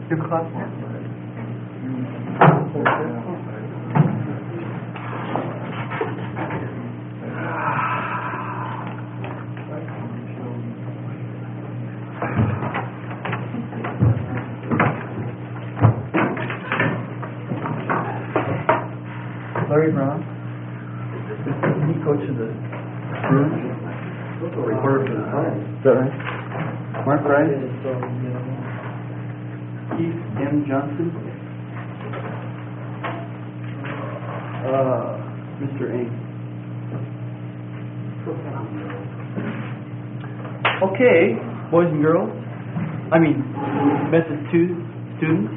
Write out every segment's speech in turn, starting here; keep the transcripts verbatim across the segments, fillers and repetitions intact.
Give a clap for him. Larry Brown. He coaches the Bruins. Also a reporter for the Times. Is that right? Mark Wright. Keith M. Johnson. Uh, Mister Ing. Okay, boys and girls. I mean, Message two students,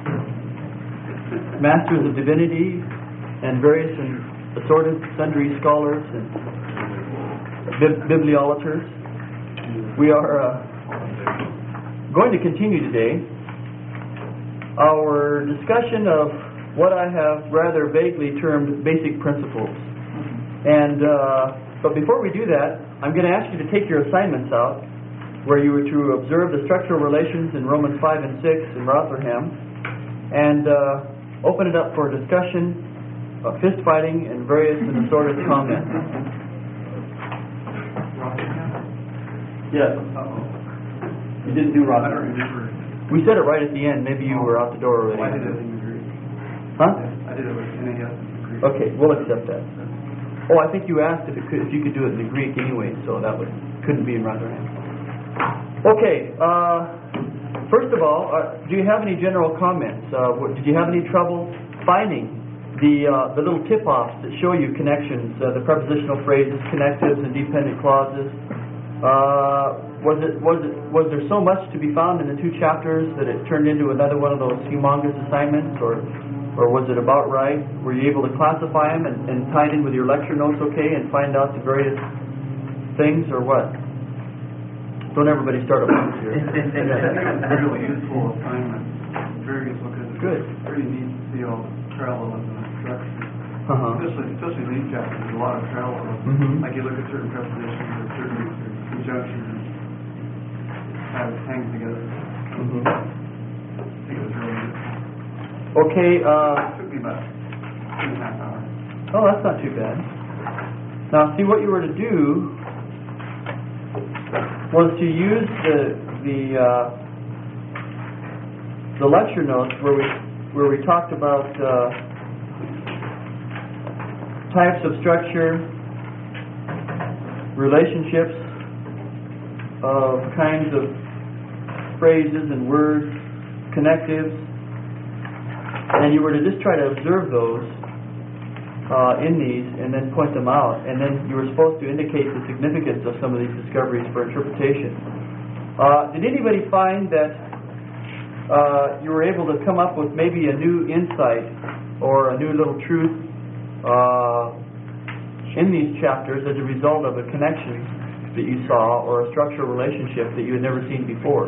Masters of Divinity, and various and assorted sundry scholars and bib- bibliolaters. We are uh, going to continue today our discussion of what I have rather vaguely termed basic principles. And uh, but before we do that, I'm going to ask you to take your assignments out, where you were to observe the structural relations in Romans five and six in Rotherham, and uh, open it up for discussion, uh, fist fighting, and various and assorted comments. Yes. You didn't do Rotherham. We said it right at the end. Maybe you were out the door already. I did it in Greek. Huh? I did it with N A S in Greek. Okay, we'll accept that. Oh, I think you asked if it could, if you could do it in the Greek anyway, so that would couldn't be in Rotherham. Okay. Uh, first of all, uh, do you have any general comments? Uh, what, did you have any trouble finding the uh, the little tip-offs that show you connections, uh, the prepositional phrases, connectives, and dependent clauses? Uh, was it was it was there so much to be found in the two chapters that it turned into another one of those humongous assignments, or or was it about right? Were you able to classify them and, and tie it in with your lecture notes, okay, and find out the various things, or what? Don't everybody start at once here. Really useful assignment. Very useful because it's Good. pretty neat to see all the parallelism and structure. Uh-huh. Especially, especially in these chapters, there's a lot of parallelism. Mm-hmm. Like you look at certain prepositions or certain conjunctions and how it hangs together. Mm-hmm. I think it was really good. Okay. Uh, It took me about two and a half hours. oh, that's not too bad. Now, see, what you were to do was to use the the uh, the lecture notes where we where we talked about uh, types of structure, relationships of kinds of phrases and words, connectives, and you were to just try to observe those uh, in these and then point them out, and then you were supposed to indicate the significance of some of these discoveries for interpretation. Uh, did anybody find that uh, you were able to come up with maybe a new insight or a new little truth uh, in these chapters as a result of a connection that you saw or a structural relationship that you had never seen before?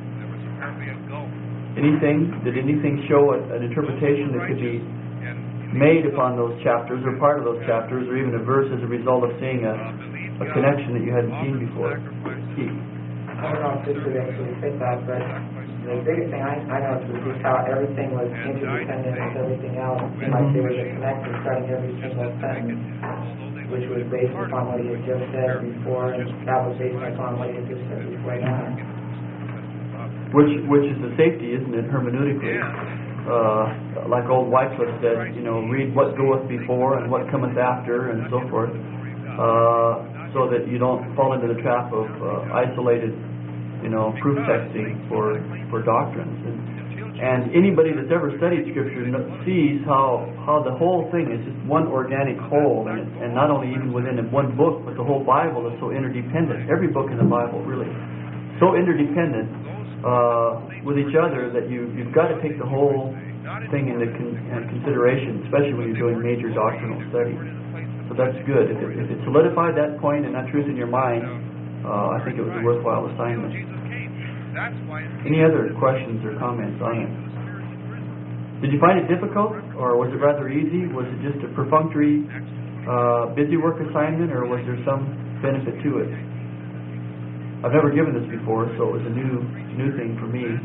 Anything? Did anything show a, an interpretation that could be made upon those chapters or part of those chapters or even a verse as a result of seeing a, a connection that you hadn't seen before? Keith. I don't know if this would actually fit that, but the biggest thing I, I noticed was just how everything was interdependent with everything else. It seemed like there was a connection starting every single sentence, which was based upon what he had just said before, and that was based upon what he had just said before that. Which which is the safety, isn't it, hermeneutically? Uh, like old Wycliffe said, you know, read what goeth before and what cometh after, and so forth, uh, so that you don't fall into the trap of uh, isolated, you know, proof texting for for doctrines. And, and anybody that's ever studied Scripture sees how how the whole thing is just one organic whole, and it, and not only even within one book, but the whole Bible is so interdependent. Every book in the Bible, really, so interdependent uh, with each other that you you've got to take the whole thing into con- consideration, especially when you're doing major doctrinal study. So that's good. If it, if it solidified that point and that truth in your mind, uh, I think it was a worthwhile assignment. Any other questions or comments on it? Did you find it difficult, or was it rather easy? Was it just a perfunctory, uh, busy work assignment, or was there some benefit to it? I've never given this before, so it was a new new thing for me.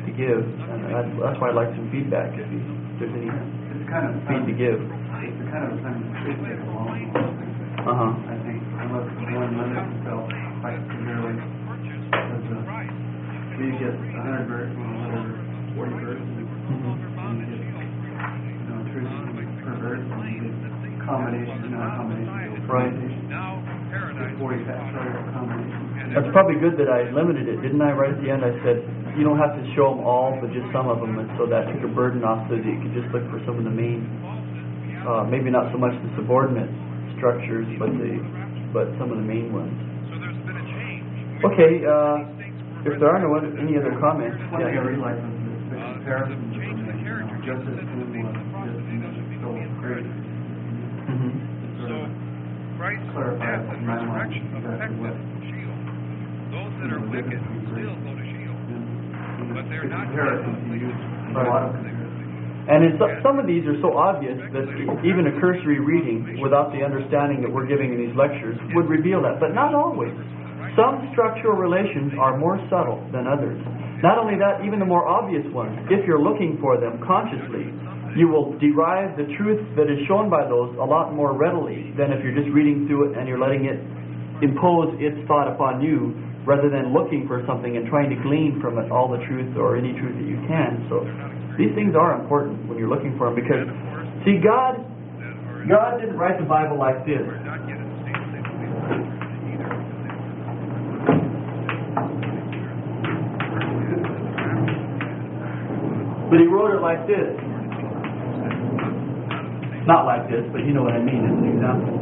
to give, and that's, that's why I'd like some feedback if, you, if there's any It's kind of feed to give. It's the kind of time it should take a long time. Uh-huh. I think unless one limits himself quite severely, because uh, you get a hundred birds and another forty birds, and Mm-hmm. you get you know truth per bird, and you get combination, you know, combination. Right. Get forty factorial combination. That's probably good that I limited it, didn't I? Right at the end I said, you don't have to show them all, but just some of them, and so that took a burden off so that you could just look for some of the main, uh, maybe not so much the subordinate structures, but the but some of the main ones. Okay, uh, if there are no other, any other comments, One yeah. thing I realized was the comparison between, you know, justice and was just so great. Mm-hmm. So clarify in my mind exactly what Those that are wicked still go to Sheol. But they're not comparison you use a Right. lot of comparison. And in so, some of these are so obvious that even a cursory reading, without the understanding that we're giving in these lectures, would reveal that, but not always. Some structural relations are more subtle than others. Not only that, even the more obvious ones, if you're looking for them consciously, you will derive the truth that is shown by those a lot more readily than if you're just reading through it and you're letting it impose its thought upon you, rather than looking for something and trying to glean from it all the truth or any truth that you can. So these things are important when you're looking for them, because, see, God, God didn't write the Bible like this. But He wrote it like this. Not like this, but you know what I mean as an example.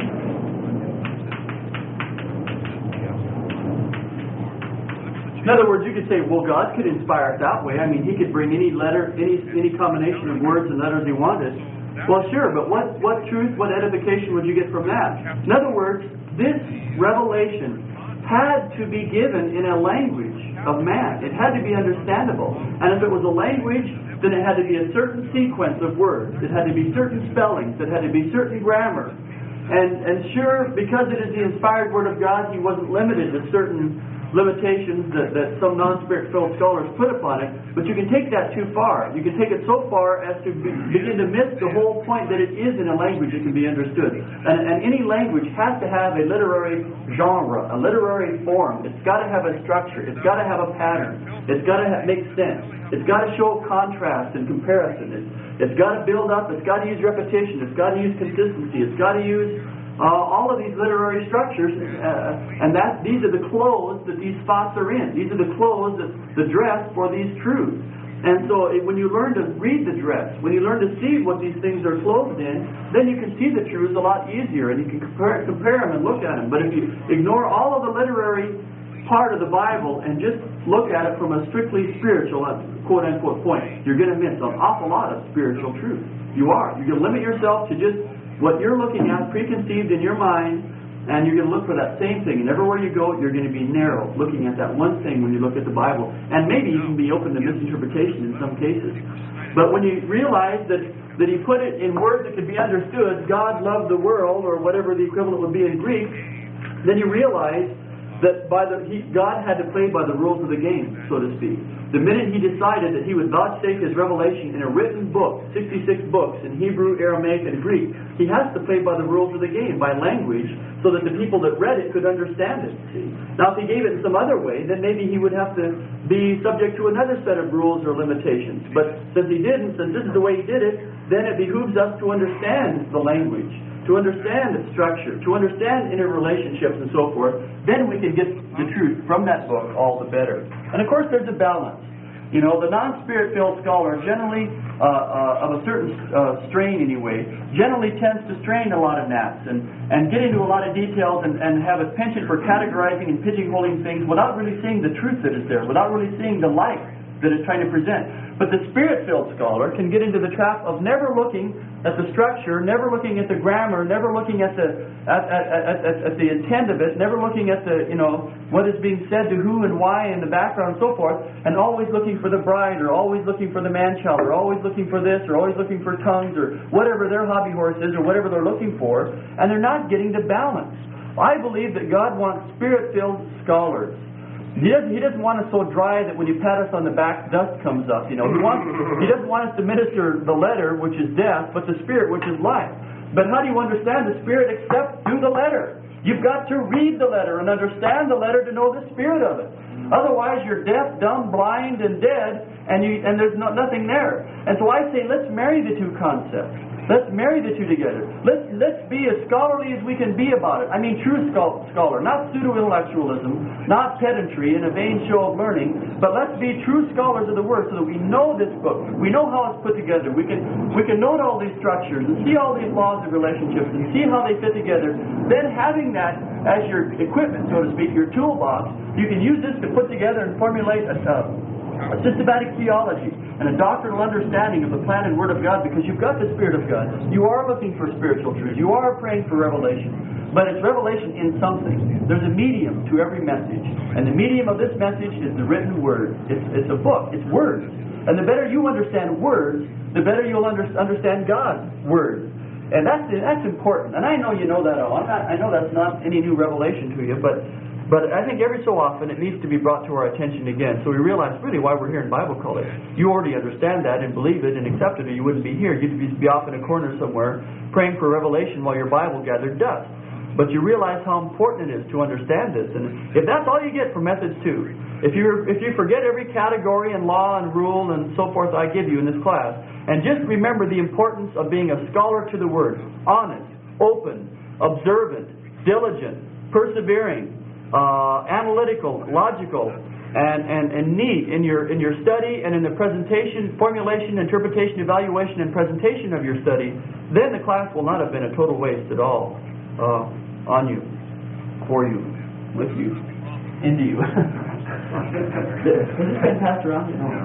In other words, you could say, well, God could inspire it that way. I mean, He could bring any letter, any any combination of words and letters He wanted. Well, sure, but what, what truth, what edification would you get from that? In other words, this revelation had to be given in a language of man. It had to be understandable. And if it was a language, then it had to be a certain sequence of words. It had to be certain spellings. It had to be certain grammar. And, and sure, because it is the inspired Word of God, He wasn't limited to certain limitations that, that some non-spirit-filled scholars put upon it, but you can take that too far. You can take it so far as to be, begin to miss the whole point that it is in a language that can be understood. And, and any language has to have a literary genre, a literary form. It's got to have a structure. It's got to have a pattern. It's got to ha- make sense. It's got to show contrast and comparison. It's, it's got to build up. It's got to use repetition. It's got to use consistency. It's got to use Uh, all of these literary structures, uh, and that these are the clothes that these spots are in. These are the clothes, that, the dress for these truths. And so it, when you learn to read the dress, when you learn to see what these things are clothed in, then you can see the truths a lot easier, and you can compare, compare them and look at them. But if you ignore all of the literary part of the Bible and just look at it from a strictly spiritual, quote-unquote, point, you're going to miss an awful lot of spiritual truth. You are. You're going to limit yourself to just what you're looking at, preconceived in your mind, and you're going to look for that same thing. And everywhere you go, you're going to be narrow, looking at that one thing when you look at the Bible. And maybe even be open to misinterpretation in some cases. But when you realize that, that He put it in words that could be understood, God loved the world, or whatever the equivalent would be in Greek, then you realize that by the he, God had to play by the rules of the game, so to speak. The minute He decided that He would vouchsafe His revelation in a written book, sixty-six books in Hebrew, Aramaic, and Greek, He has to play by the rules of the game, by language, so that the people that read it could understand it. See? Now, if He gave it in some other way, then maybe He would have to be subject to another set of rules or limitations. But since He didn't, since this is the way He did it, then it behooves us to understand the language, to understand its structure, to understand interrelationships and so forth. Then we can get the truth from that book all the better. And of course there's a balance. You know, the non-spirit-filled scholar generally, uh, uh, of a certain uh, strain anyway, generally tends to strain a lot of gnats and, and get into a lot of details and, and have a penchant for categorizing and pigeonholing things without really seeing the truth that is there, without really seeing the light that it's trying to present. But the Spirit-filled scholar can get into the trap of never looking at the structure, never looking at the grammar, never looking at the at, at, at, at, at the intent of it, never looking at the, you know, what is being said to who and why in the background and so forth, and always looking for the bride, or always looking for the man-child, or always looking for this, or always looking for tongues, or whatever their hobby horse is, or whatever they're looking for, and they're not getting the balance. I believe that God wants Spirit-filled scholars He doesn't, he doesn't want us so dry that when you pat us on the back, dust comes up. You know, he wants, he doesn't want us to minister the letter, which is death, but the Spirit, which is life. But how do you understand the Spirit except through the letter? You've got to read the letter and understand the letter to know the Spirit of it. Otherwise, you're deaf, dumb, blind, and dead, and you and there's no, nothing there. And so I say, let's marry the two concepts. Let's marry the two together. Let's let's be as scholarly as we can be about it. I mean, true scholar, not pseudo-intellectualism, not pedantry and a vain show of learning, but let's be true scholars of the Word so that we know this book. We know how it's put together. We can we can note all these structures and see all these laws of relationships and see how they fit together. Then having that as your equipment, so to speak, your toolbox, you can use this to put together and formulate a, a systematic theology and a doctrinal understanding of the plan and Word of God, because you've got the Spirit of God. You are looking for spiritual truth. You are praying for revelation. But it's revelation in something. There's a medium to every message. And the medium of this message is the written Word. It's, it's a book. It's words. And the better you understand words, the better you'll under, understand God's Word. And that's that's important. And I know you know that all. I'm not, I know that's not any new revelation to you, but But I think every so often it needs to be brought to our attention again, so we realize really why we're here in Bible college. You already understand that and believe it and accept it, or you wouldn't be here. You'd be off in a corner somewhere praying for revelation while your Bible gathered dust. But you realize how important it is to understand this. And if that's all you get from Methods two, if you if you forget every category and law and rule and so forth I give you in this class, and just remember the importance of being a scholar to the Word, honest, open, observant, diligent, persevering, Uh, analytical, logical, and, and, and neat in your in your study and in the presentation, formulation, interpretation, evaluation, and presentation of your study, then the class will not have been a total waste at all uh, on you, for you, with you, into you. Has this been passed around? No.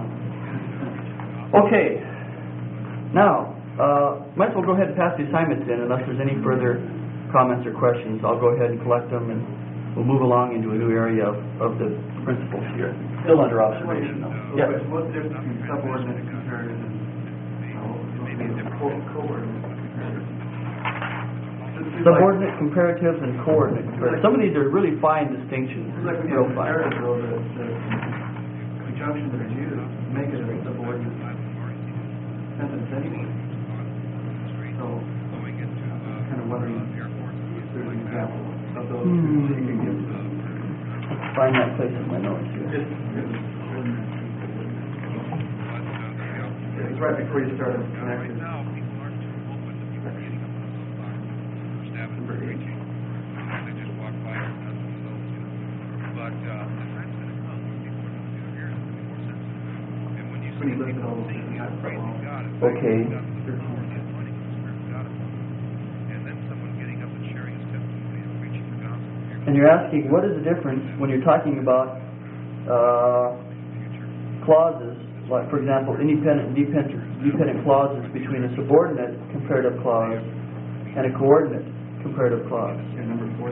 Okay. Now, uh, might as well go ahead and pass the assignments in unless there's any further comments or questions. I'll go ahead and collect them and we'll move along into a new area of, of the principles here. Still under observation, though. Yes? What's the difference between subordinate and comparative and uh, co-ordinate comparative? Subordinate comparatives and coordinate comparatives. Some of these are really fine distinctions. It's like we Real have fine. comparative, though, the, the conjunction that is used make it a subordinate sentence anyway. So, I'm kind of wondering if there's an example of those Hmm. that you can give. Find that place in my notes here. It's, it's, it's right before you start connecting. When you look at all those different types of laws. Okay. And you're asking, what is the difference when you're talking about uh, clauses, like, for example, independent and dependent, dependent clauses between a subordinate comparative clause and a coordinate comparative clause? Yeah, number four.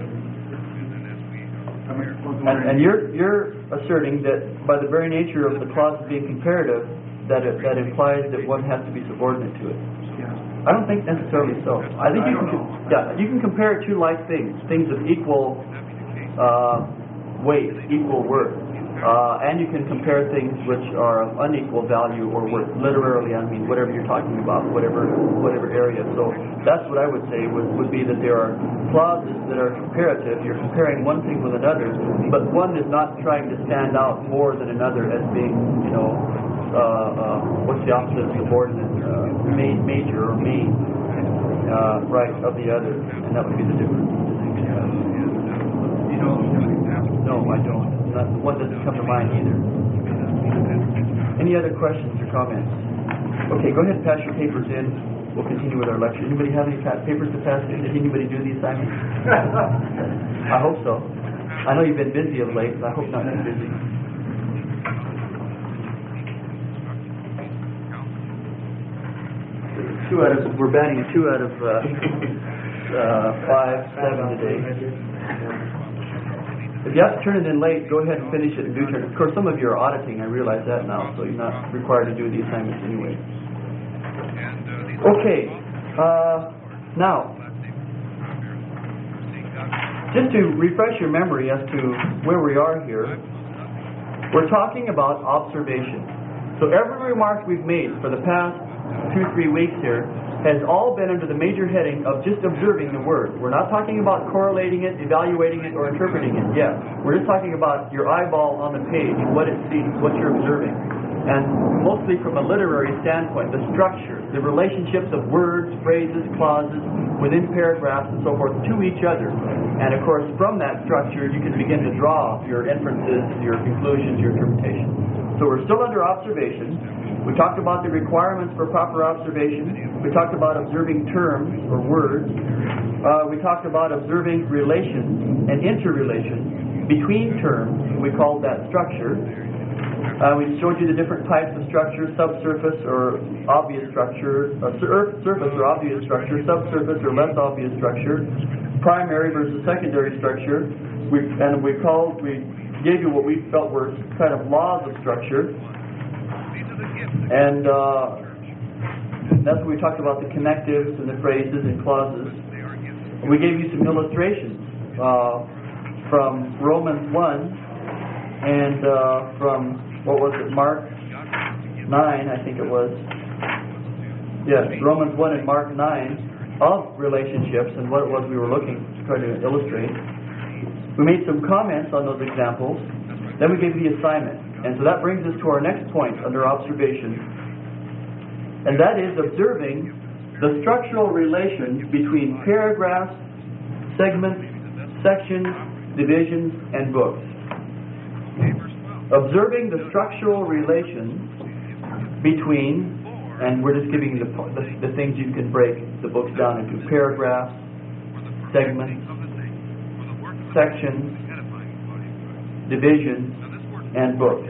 And, and you're you're asserting that by the very nature of the clause being comparative, that it, that implies that one has to be subordinate to it. Yeah. I don't think necessarily so. I think I you don't can know. yeah you can compare two like things, things of equal uh, weight, equal worth, uh, and you can compare things which are of unequal value or worth. Literally, I mean whatever you're talking about, whatever whatever area. So that's what I would say would, would be that there are clauses that are comparative. You're comparing one thing with another, but one is not trying to stand out more than another as being, you know, uh, uh, what's the opposite of subordinate? Uh, ma- major or main, uh, right, of the other, and that would be the difference. You know, No, I don't. Not, one doesn't come to mind either. Any other questions or comments? Okay, go ahead and pass your papers in. We'll continue with our lecture. Anybody have any pa- papers to pass in? Did anybody do the assignment? I hope so. I know you've been busy of late, but I hope not too busy. Two out of, we're batting a two out of uh, uh, five, seven today. If you have to turn it in late, go ahead and finish it in due turn. Of course, some of you are auditing, I realize that now, so you're not required to do the assignments anyway. Okay, uh, now, just to refresh your memory as to where we are here, We're talking about observation. So every remark we've made for the past two, three weeks here has all been under the major heading of just observing the Word. We're not talking about correlating it, evaluating it, or interpreting it yet. We're just talking about your eyeball on the page, what it sees, what you're observing. And mostly from a literary standpoint, the structure, the relationships of words, phrases, clauses, within paragraphs, and so forth, to each other. And of course, from that structure, you can begin to draw your inferences, your conclusions, your interpretation. So we're still under observation. We talked about the requirements for proper observation. We talked about observing terms or words. Uh, we talked about observing relations and interrelations between terms. We called that structure. Uh, we showed you the different types of structure: subsurface or obvious structure, uh, sur- surface or obvious structure, subsurface or less obvious structure, primary versus secondary structure. We, and we called, we gave you what we felt were kind of laws of structure. And uh, that's when we talked about the connectives and the phrases and clauses. And we gave you some illustrations uh, from Romans one and uh, from, what was it, Mark nine, I think it was. Yes, Romans one and Mark nine of relationships and what it was we were looking to try to illustrate. We made some comments on those examples. Then we gave the assignment. And so that brings us to our next point under observation. And that is observing the structural relations between paragraphs, segments, sections, divisions, and books. Observing the structural relations between, and we're just giving you the, the, the things you can break the books down into: paragraphs, segments, sections, divisions, and books.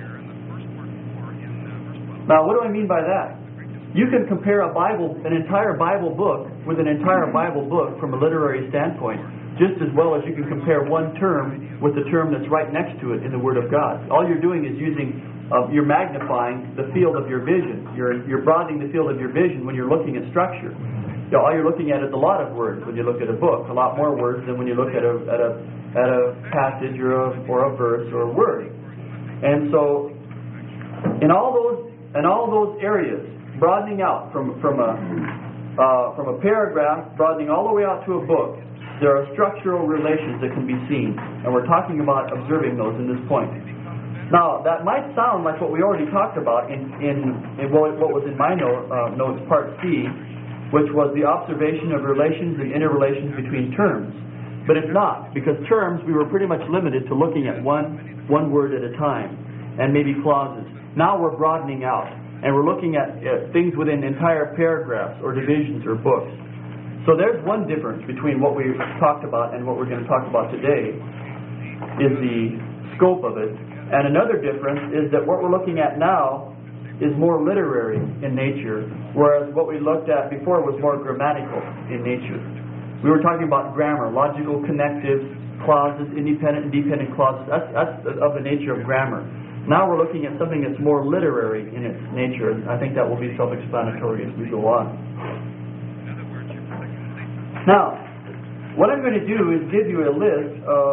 Now, what do I mean by that? You can compare a Bible, an entire Bible book, with an entire Bible book from a literary standpoint, just as well as you can compare one term with the term that's right next to it in the Word of God. All you're doing is using, uh, you're magnifying the field of your vision. You're you're broadening the field of your vision when you're looking at structure. You know, all you're looking at is a lot of words when you look at a book, a lot more words than when you look at a at a at a passage or a or a verse or a word. And so, in all those in all those areas, broadening out from from a uh, from a paragraph, broadening all the way out to a book, there are structural relations that can be seen, and we're talking about observing those in this point. Now, that might sound like what we already talked about in in, in what, what was in my note, uh, notes, Part C, which was the observation of relations and interrelations between terms. But it's not, because terms we were pretty much limited to looking at one one word at a time, and maybe clauses. Now we're broadening out, and we're looking at uh, things within entire paragraphs or divisions or books. So there's one difference between what we've talked about and what we're going to talk about today, is the scope of it. And another difference is that what we're looking at now is more literary in nature, whereas what we looked at before was more grammatical in nature. We were talking about grammar, logical connectives, clauses, independent and dependent clauses. That's, that's of the nature of grammar. Now we're looking at something that's more literary in its nature, and I think that will be self-explanatory as we go on. Now, what I'm going to do is give you a list of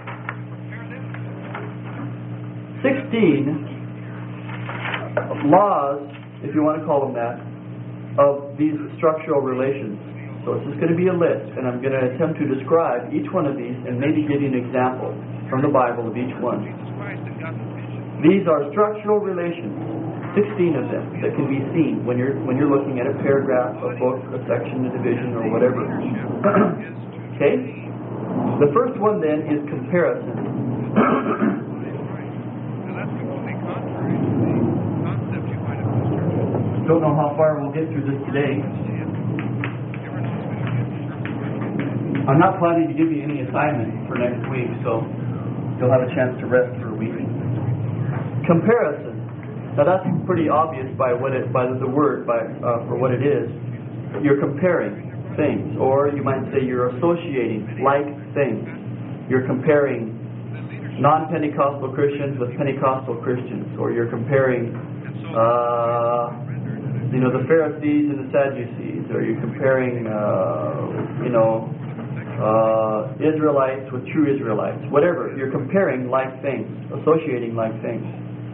sixteen laws, if you want to call them that, of these structural relations. So it's just going to be a list, and I'm going to attempt to describe each one of these and maybe give you an example from the Bible of each one. These are structural relations, sixteen of them, that can be seen when you're when you're looking at a paragraph, a book, a section, a division, or whatever. Okay? The first one then is comparison. Don't know how far we'll get through this today. I'm not planning to give you any assignment for next week, so you'll have a chance to rest for a week. Comparison. Now that's pretty obvious by what it by the word by uh, for what it is. You're comparing things, or you might say you're associating like things. You're comparing non-Pentecostal Christians with Pentecostal Christians, or you're comparing uh, you know the Pharisees and the Sadducees, or you're comparing uh, you know uh, Israelites with true Israelites. Whatever, you're comparing like things, associating like things.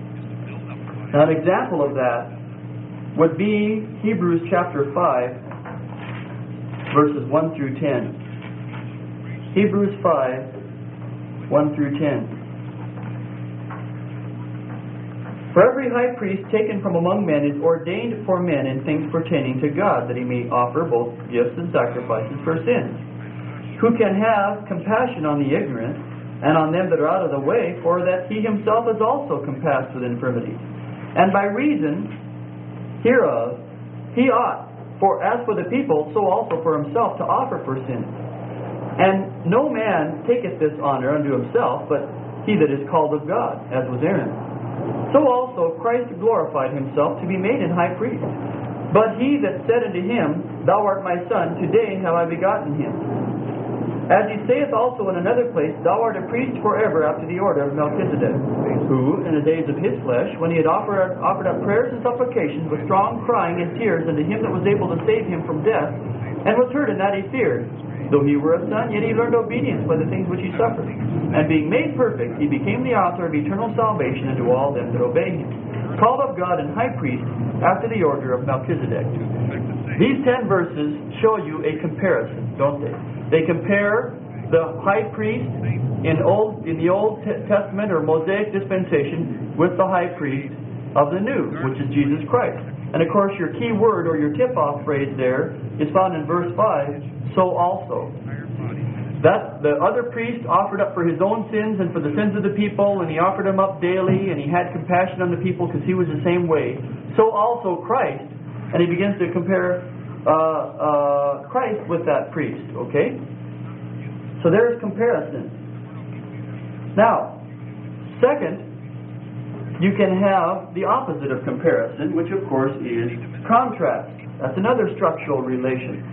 Now, an example of that would be Hebrews chapter five, verses one through ten. Hebrews five, one through ten. For every high priest taken from among men is ordained for men in things pertaining to God, that he may offer both gifts and sacrifices for sins, who can have compassion on the ignorant and on them that are out of the way, for that he himself is also compassed with infirmities. And by reason hereof he ought, for as for the people, so also for himself, to offer for sins. And no man taketh this honor unto himself, but he that is called of God, as was Aaron. So also Christ glorified himself to be made an high priest. But he that said unto him, Thou art my son, today have I begotten him. As he saith also in another place, Thou art a priest forever after the order of Melchizedek, who, in the days of his flesh, when he had offered, offered up prayers and supplications with strong crying and tears unto him that was able to save him from death, and was heard in that he feared. Though he were a son, yet he learned obedience by the things which he suffered. And being made perfect, he became the author of eternal salvation unto all them that obey him, called of God and high priest after the order of Melchizedek. These ten verses show you a comparison, don't they? They compare the high priest in old in the Old Testament or Mosaic dispensation with the high priest of the New, which is Jesus Christ. And of course, your key word or your tip-off phrase there is found in verse five, so also. That the other priest offered up for his own sins and for the sins of the people, and he offered them up daily, and he had compassion on the people because he was the same way. So also Christ, and he begins to compare uh, uh, Christ with that priest, okay? So there's comparison. Now, second, you can have the opposite of comparison, which of course is contrast. That's another structural relation.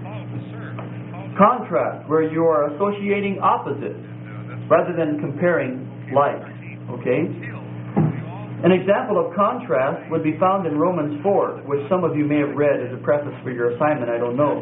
Contrast, where you are associating opposites rather than comparing likes. Okay? An example of contrast would be found in Romans four, which some of you may have read as a preface for your assignment, I don't know.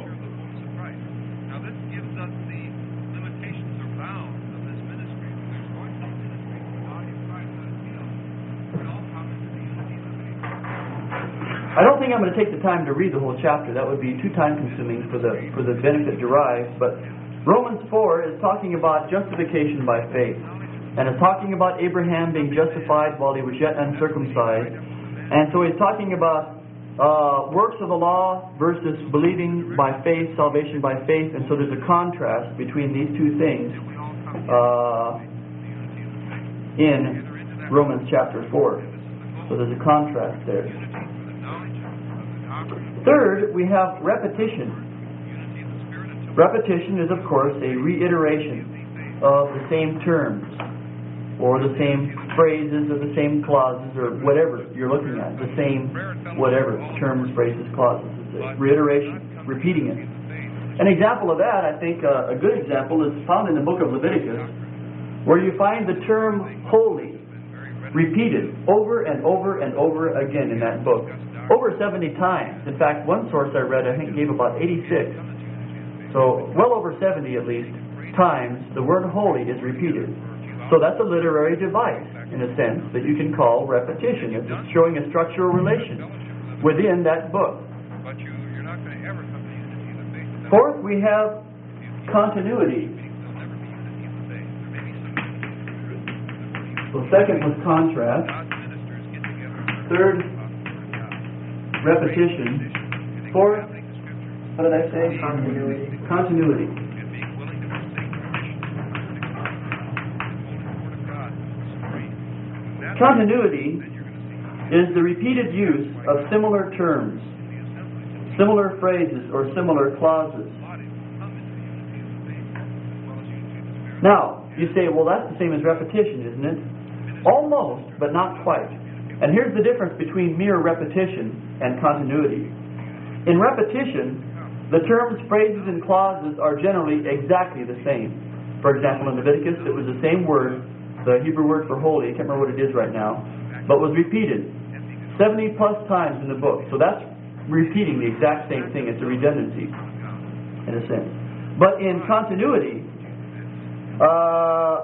Now this gives us the limitations or bounds of this ministry. There's going to be ministry to the body of Christ that is healed. We all come into the unity of the faith. I don't think I'm going to take the time to read the whole chapter. That would be too time-consuming for the for the benefit derived. But Romans four is talking about justification by faith. And it's talking about Abraham being justified while he was yet uncircumcised. And so he's talking about uh, works of the law versus believing by faith, salvation by faith. And so there's a contrast between these two things uh, in Romans chapter four. So there's a contrast there. Third, we have repetition. Repetition is, of course, a reiteration of the same terms, or the same phrases, or the same clauses, or whatever you're looking at. The same whatever, terms, phrases, clauses. It's a reiteration, repeating it. An example of that, I think, uh, a good example, is found in the book of Leviticus, where you find the term holy repeated over and over and over again in that book. Over seventy times. In fact, one source I read, I think, gave about eighty-six. So, well over seventy at least times, the word holy is repeated. So that's a literary device, in a sense, that you can call repetition. It's just showing a structural relation within that book. Fourth, we have continuity. So second was contrast. Third, repetition. Fourth, what did I say? Continuity. Continuity. Continuity is the repeated use of similar terms, similar phrases, or similar clauses. Now, you say, well, that's the same as repetition, isn't it? Almost, but not quite. And here's the difference between mere repetition and continuity. In repetition, the terms, phrases, and clauses are generally exactly the same. For example, in Leviticus, it was the same word, the Hebrew word for holy, I can't remember what it is right now, but was repeated seventy plus times in the book. So that's repeating the exact same thing. It's a redundancy, in a sense. But in continuity, uh,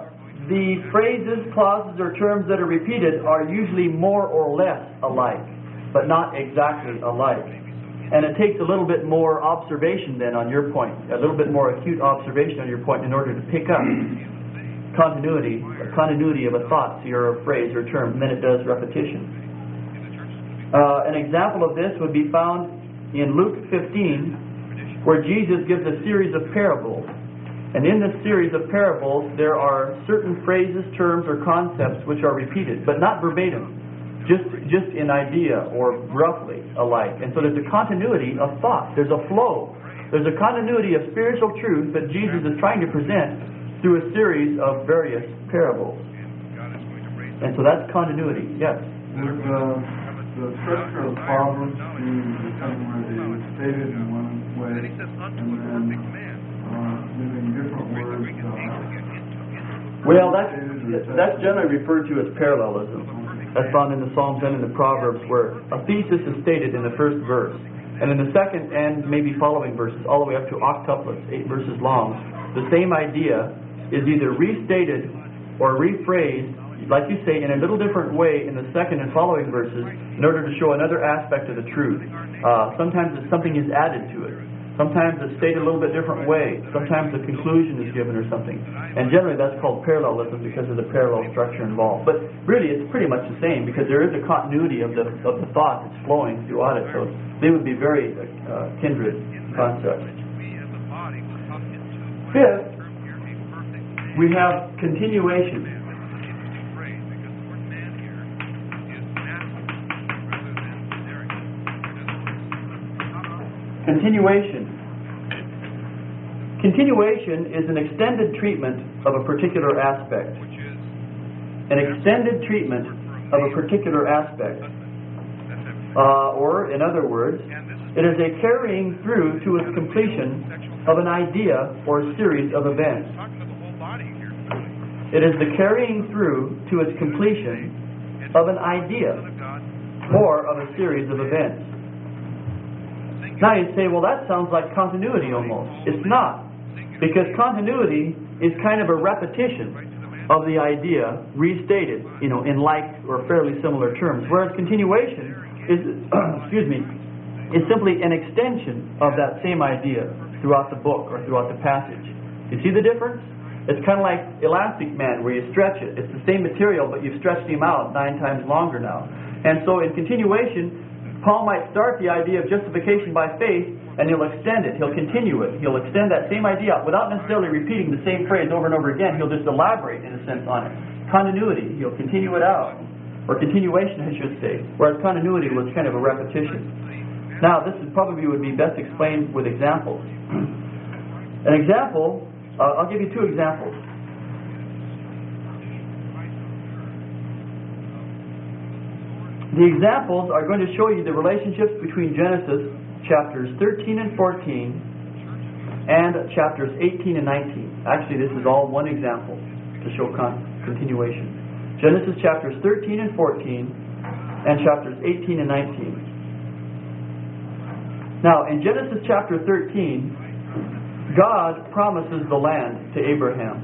the phrases, clauses, or terms that are repeated are usually more or less alike, but not exactly alike. And it takes a little bit more observation then on your point, a little bit more acute observation on your point in order to pick up continuity, continuity of a thought or a phrase or term than it does repetition. Uh, an example of this would be found in Luke fifteen, where Jesus gives a series of parables. And in this series of parables, there are certain phrases, terms, or concepts which are repeated, but not verbatim, just just in idea or roughly alike. And so there's a continuity of thought. There's a flow. There's a continuity of spiritual truth that Jesus is trying to present through a series of various parables. And so that's continuity. Yes? There's uh, the structure of Proverbs being something where they were stated in one way, and then uh, using different words. Uh, well, that's, that's generally referred to as parallelism. That's found in the Psalms and in the Proverbs, where a thesis is stated in the first verse. And in the second and maybe following verses, all the way up to octuplets, eight verses long, the same idea is either restated or rephrased, like you say, in a little different way in the second and following verses in order to show another aspect of the truth. Uh, sometimes something is added to it. Sometimes it's stated a little bit different way. Sometimes the conclusion is given or something. And generally that's called parallelism because of the parallel structure involved. But really it's pretty much the same because there is a continuity of the of the thought that's flowing throughout it. So they would be very uh, kindred concepts. Fifth, we have continuation. Continuation. Continuation is an extended treatment of a particular aspect. An extended treatment of a particular aspect. Uh, or, in other words, it is a carrying through to its completion of an idea or series of events. It is the carrying through to its completion of an idea or of a series of events. Now you say, well, that sounds like continuity almost. It's not. Because continuity is kind of a repetition of the idea restated, you know, in like or fairly similar terms. Whereas continuation is, excuse me, is simply an extension of that same idea throughout the book or throughout the passage. You see the difference? It's kind of like Elastic Man where you stretch it. It's the same material, but you've stretched him out nine times longer now. And so in continuation, Paul might start the idea of justification by faith, and he'll extend it. He'll continue it. He'll extend that same idea without necessarily repeating the same phrase over and over again. He'll just elaborate, in a sense, on it. Continuity. He'll continue it out. Or continuation, I should say. Whereas continuity was kind of a repetition. Now, this is probably would be best explained with examples. An example, uh, I'll give you two examples. The examples are going to show you the relationships between Genesis chapters thirteen and fourteen and chapters eighteen and nineteen. Actually, this is all one example to show con- continuation. Genesis chapters thirteen and fourteen and chapters eighteen and nineteen. Now, in Genesis chapter thirteen, God promises the land to Abraham.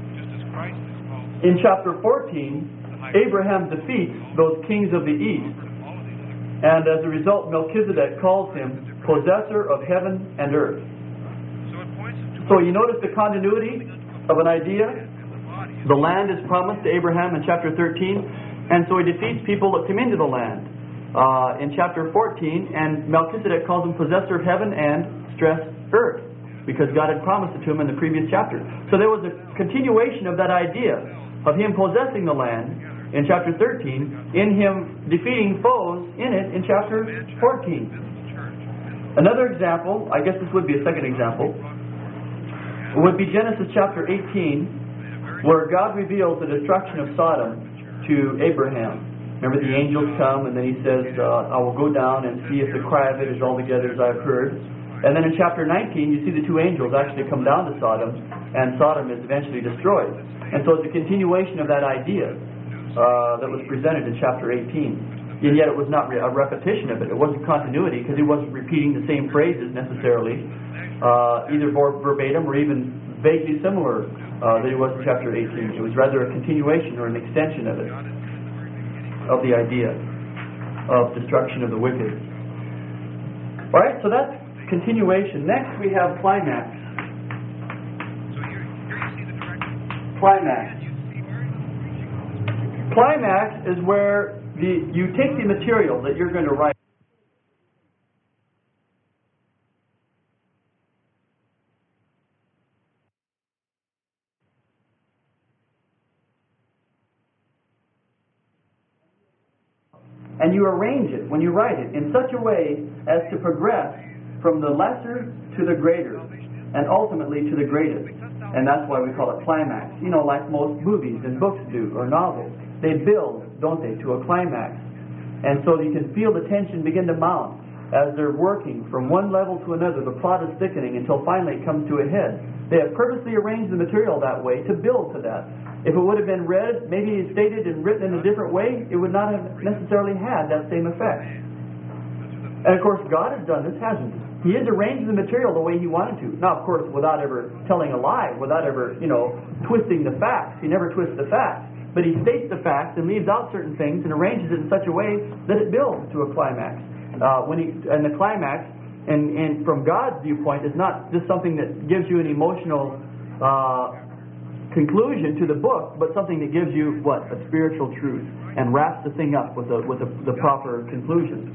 In chapter fourteen, Abraham defeats those kings of the east, and as a result, Melchizedek calls him possessor of heaven and earth. So you notice the continuity of an idea? The land is promised to Abraham in chapter thirteen, and so he defeats people that come into the land uh, in chapter fourteen, and Melchizedek calls him possessor of heaven and stress earth, because God had promised it to him in the previous chapter. So there was a continuation of that idea of him possessing the land in chapter thirteen, in him defeating foes in it in chapter fourteen. Another example, I guess this would be a second example, would be Genesis chapter eighteen, where God reveals the destruction of Sodom to Abraham. Remember, the angels come, and then he says, uh, I will go down and see if the cry of it is altogether as I've heard. And then in chapter nineteen, you see the two angels actually come down to Sodom, and Sodom is eventually destroyed. And so it's a continuation of that idea Uh, that was presented in chapter eighteen. And yet it was not re- a repetition of it. It wasn't continuity because he wasn't repeating the same phrases necessarily, uh, either ver- verbatim or even vaguely similar uh, than it was in chapter eighteen. It was rather a continuation or an extension of it, of the idea of destruction of the wicked. All right, so that's continuation. Next we have climax. Climax. Climax is where the you take the material that you're going to write. And you arrange it when you write it in such a way as to progress from the lesser to the greater and ultimately to the greatest. And that's why we call it climax. You know, like most movies and books do, or novels. They build, don't they, to a climax. And so you can feel the tension begin to mount as they're working from one level to another. The plot is thickening until finally it comes to a head. They have purposely arranged the material that way to build to that. If it would have been read, maybe stated and written in a different way, it would not have necessarily had that same effect. And of course, God has done this, hasn't He? He has arranged the material the way He wanted to. Now, of course, without ever telling a lie, without ever, you know, twisting the facts. He never twists the facts. But He states the facts and leaves out certain things and arranges it in such a way that it builds to a climax. Uh, when he, and the climax, and, and from God's viewpoint, is not just something that gives you an emotional uh, conclusion to the book, but something that gives you what? A spiritual truth, and wraps the thing up with a, with a, the proper conclusion.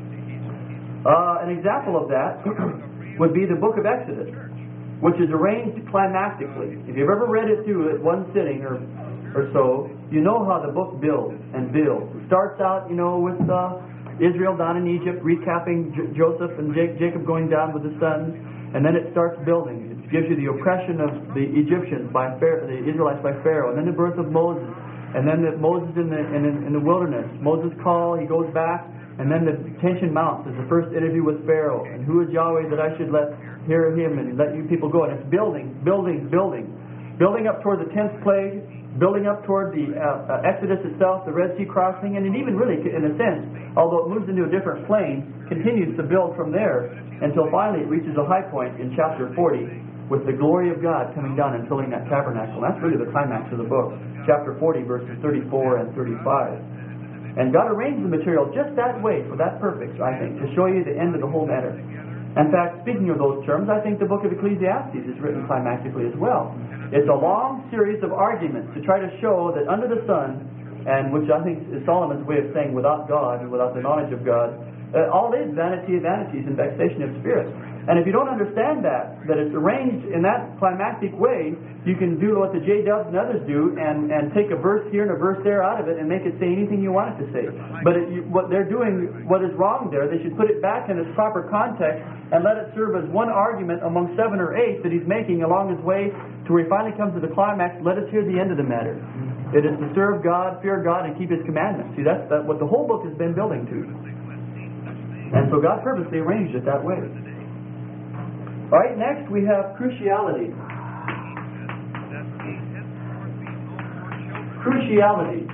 Uh, an example of that would be the book of Exodus, which is arranged climactically. If you've ever read it through at one sitting or or so, you know how the book builds and builds. It starts out, you know, with uh, Israel down in Egypt, recapping J- Joseph and J- Jacob going down with the sons, and then it starts building. It gives you the oppression of the Egyptians by Pharaoh, the Israelites by Pharaoh, and then the birth of Moses, and then the, Moses in the in, in the wilderness. Moses' call, he goes back, and then the tension mounts. There's the first interview with Pharaoh, and who is Yahweh that I should let hear Him and let you people go? And it's building, building, building, building up toward the tenth plague, building up toward the uh, uh, Exodus itself, the Red Sea crossing, and it even really, in a sense, although it moves into a different plane, continues to build from there until finally it reaches a high point in chapter forty with the glory of God coming down and filling that tabernacle. That's really the climax of the book, chapter forty, verses thirty-four and thirty-five. And God arranged the material just that way, for that purpose, I think, to show you the end of the whole matter. In fact, speaking of those terms, I think the book of Ecclesiastes is written climactically as well. It's a long series of arguments to try to show that under the sun, and which I think is Solomon's way of saying without God and without the knowledge of God, uh, all is vanity of vanities and vexation of spirit. And if you don't understand that, that it's arranged in that climactic way, you can do what the J-Dubs and others do and, and take a verse here and a verse there out of it and make it say anything you want it to say. But it, you, what they're doing, what is wrong there, they should put it back in its proper context and let it serve as one argument among seven or eight that he's making along his way to where he finally comes to the climax. Let us hear the end of the matter. It is to serve God, fear God, and keep His commandments. See, that's that, what the whole book has been building to. And so God purposely arranged it that way. All right, next we have cruciality. Cruciality.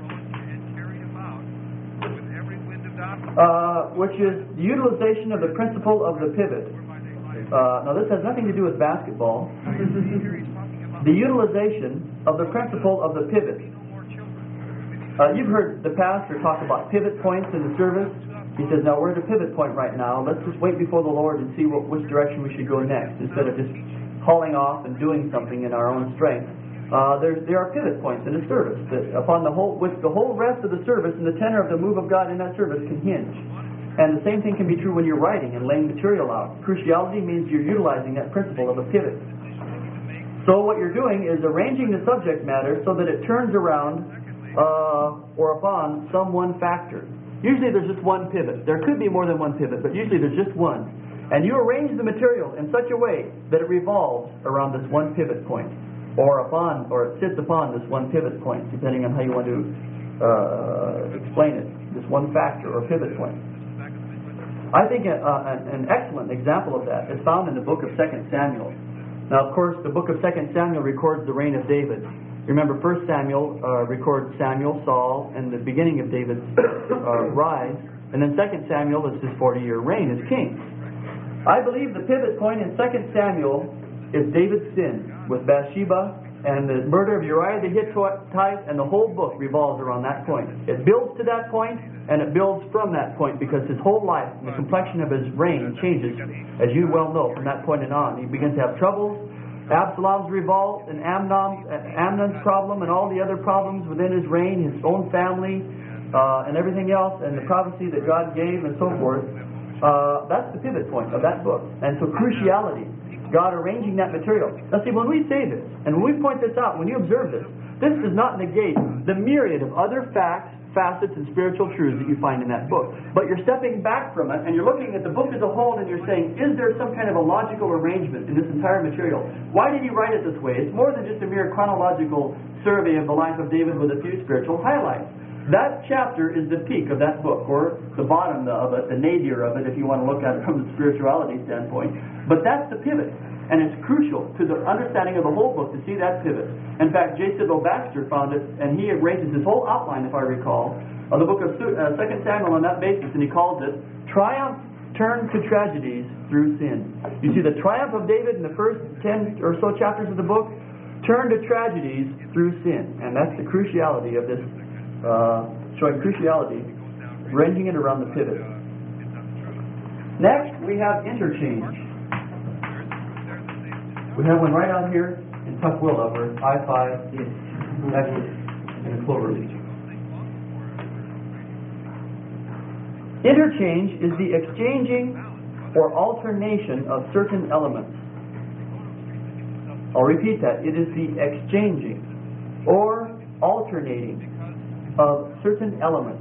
Uh, which is the utilization of the principle of the pivot. Uh, now this has nothing to do with basketball. The utilization of the principle of the pivot. Uh, you've heard the pastor talk about pivot points in the service. He says, now we're at a pivot point right now. Let's just wait before the Lord and see what, which direction we should go next, instead of just hauling off and doing something in our own strength. Uh, there, there are pivot points in a service that upon the whole, which the whole rest of the service and the tenor of the move of God in that service can hinge. And the same thing can be true when you're writing and laying material out. Cruciality means you're utilizing that principle of a pivot. So what you're doing is arranging the subject matter so that it turns around uh, or upon some one factor. Usually there's just one pivot. There could be more than one pivot, but usually there's just one. And you arrange the material in such a way that it revolves around this one pivot point, or upon, or it sits upon this one pivot point, depending on how you want to uh, explain it. This one factor or pivot point. I think a, a, an excellent example of that is found in the book of Second Samuel. Now, of course, the book of Second Samuel records the reign of David. Remember, First Samuel uh, records Samuel, Saul, and the beginning of David's uh, rise. And then Second Samuel is his forty-year reign as king. I believe the pivot point in Second Samuel is David's sin. with Bathsheba and the murder of Uriah the Hittite, and the whole book revolves around that point. It builds to that point, and it builds from that point, because his whole life and the complexion of his reign changes, as you well know, from that point and on. He begins to have troubles. Absalom's revolt and Amnon's, Amnon's problem and all the other problems within his reign, his own family, uh, and everything else, and the prophecy that God gave and so forth. Uh, that's the pivot point of that book. And so cruciality, God arranging that material. Now see, when we say this, and when we point this out, when you observe this, this does not negate the myriad of other facts, facets, and spiritual truths that you find in that book. But you're stepping back from it, and you're looking at the book as a whole, and you're saying, is there some kind of a logical arrangement in this entire material? Why did he write it this way? It's more than just a mere chronological survey of the life of David with a few spiritual highlights. That chapter is the peak of that book, or the bottom of it, the nadir of it, if you want to look at it from the spirituality standpoint. But that's the pivot, and it's crucial to the understanding of the whole book to see that pivot. In fact, J. Sidlow Baxter found it, and he erases his whole outline, if I recall, of the book of uh, Second Samuel on that basis, and he calls it Triumph Turned to Tragedies Through Sin. You see the triumph of David in the first ten or so chapters of the book, turned to tragedies through sin, and that's the cruciality of this. Uh, showing cruciality, ranging it around the pivot. Next, we have interchange. We have one right out here in Tukwila, where I five is actually in the Cloverleaf. Interchange is the exchanging or alternation of certain elements. I'll repeat that. It is the exchanging or alternating of certain elements.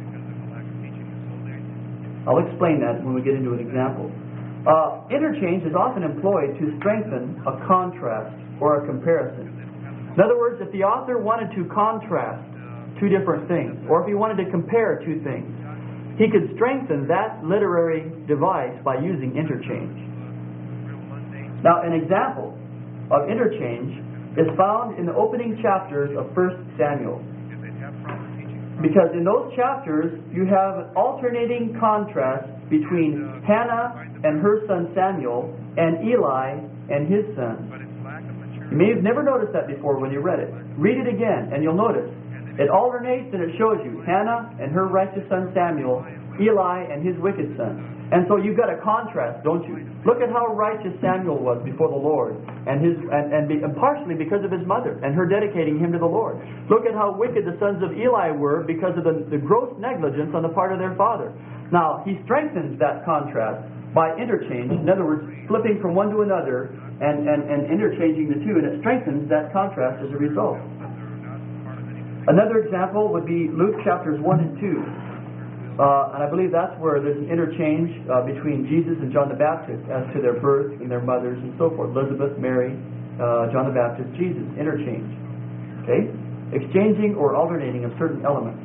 I'll explain that when we get into an example. Uh, interchange is often employed to strengthen a contrast or a comparison. In other words, if the author wanted to contrast two different things, or if he wanted to compare two things, he could strengthen that literary device by using interchange. Now, an example of interchange is found in the opening chapters of First Samuel. Because in those chapters, you have alternating contrast between Hannah and her son Samuel and Eli and his son. You may have never noticed that before when you read it. Read it again and you'll notice. It alternates and it shows you Hannah and her righteous son Samuel, Eli and his wicked son. And so you've got a contrast, don't you? Look at how righteous Samuel was before the Lord, and his and, and, be, and partially because of his mother and her dedicating him to the Lord. Look at how wicked the sons of Eli were because of the, the gross negligence on the part of their father. Now, he strengthens that contrast by interchange, in other words, flipping from one to another and, and, and interchanging the two, and it strengthens that contrast as a result. Another example would be Luke chapters one and two. Uh, and I believe that's where there's an interchange uh, between Jesus and John the Baptist as to their birth and their mothers and so forth. Elizabeth, Mary, uh, John the Baptist, Jesus. Interchange. Okay? Exchanging or alternating of certain elements.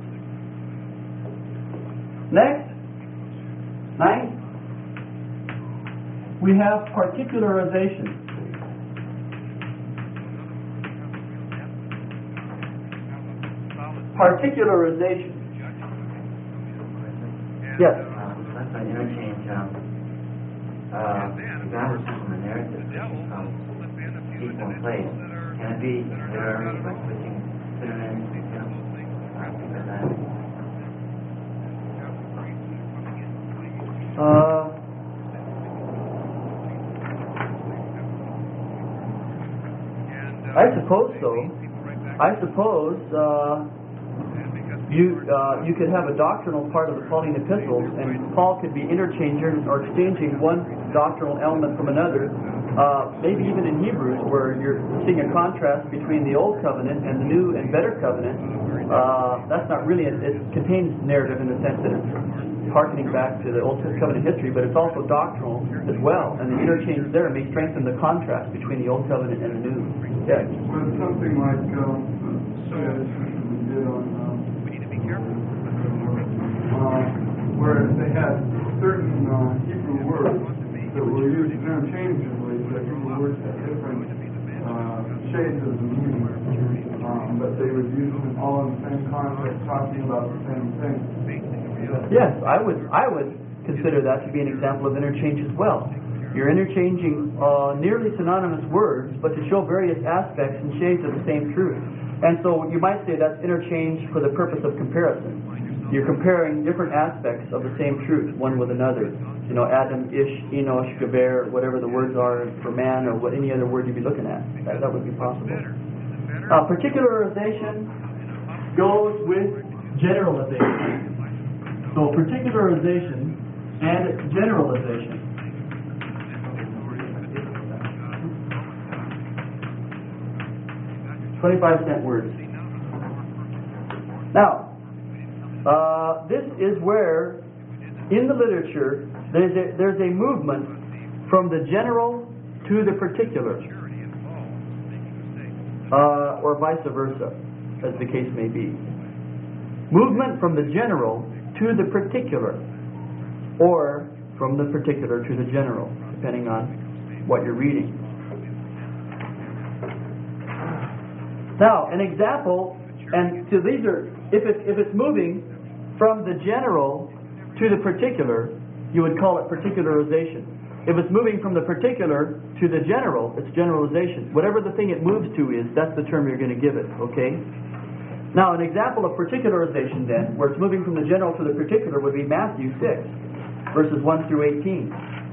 Next, ninth, we have particularization. Particularization. Yes. Um, that's an interchange. Um, uh, examples from the narrative um, equal in place. Can it be literary by switching synonyms, you know, uh, things like that? Uh, I suppose so. I suppose. Uh, You uh, you could have a doctrinal part of the Pauline epistles, and Paul could be interchanging or exchanging one doctrinal element from another. Uh, maybe even in Hebrews, where you're seeing a contrast between the Old Covenant and the New and Better Covenant. Uh, that's not really, a, it contains narrative in the sense that it's harkening back to the Old Covenant history, but it's also doctrinal as well. And the interchange there may strengthen the contrast between the Old Covenant and the New. Yes. But something like um, so we did on. Um, Uh, where they had certain uh, Hebrew words that were used interchangeably, but Hebrew words had different uh, shades of the meaning, um, but they would use them all in the same context, talking about the same thing. Yes, I would I would consider that to be an example of interchange as well. You're interchanging uh, nearly synonymous words, but to show various aspects and shades of the same truth. And so you might say that's interchange for the purpose of comparison. You're comparing different aspects of the same truth, one with another. You know, Adam, Ish, Enosh, Geber, whatever the words are for man, or what any other word you'd be looking at. That, that would be possible. Uh, particularization goes with generalization. So particularization and generalization. twenty-five cent words. Now, uh, this is where, in the literature, there's a, there's a movement from the general to the particular, uh, or vice versa, as the case may be. Movement from the general to the particular, or from the particular to the general, depending on what you're reading. Now, an example, and so these are, if it's, if it's moving from the general to the particular, you would call it particularization. If it's moving from the particular to the general, it's generalization. Whatever the thing it moves to is, that's the term you're going to give it, okay? Now, an example of particularization then, where it's moving from the general to the particular, would be Matthew six, verses one through eighteen.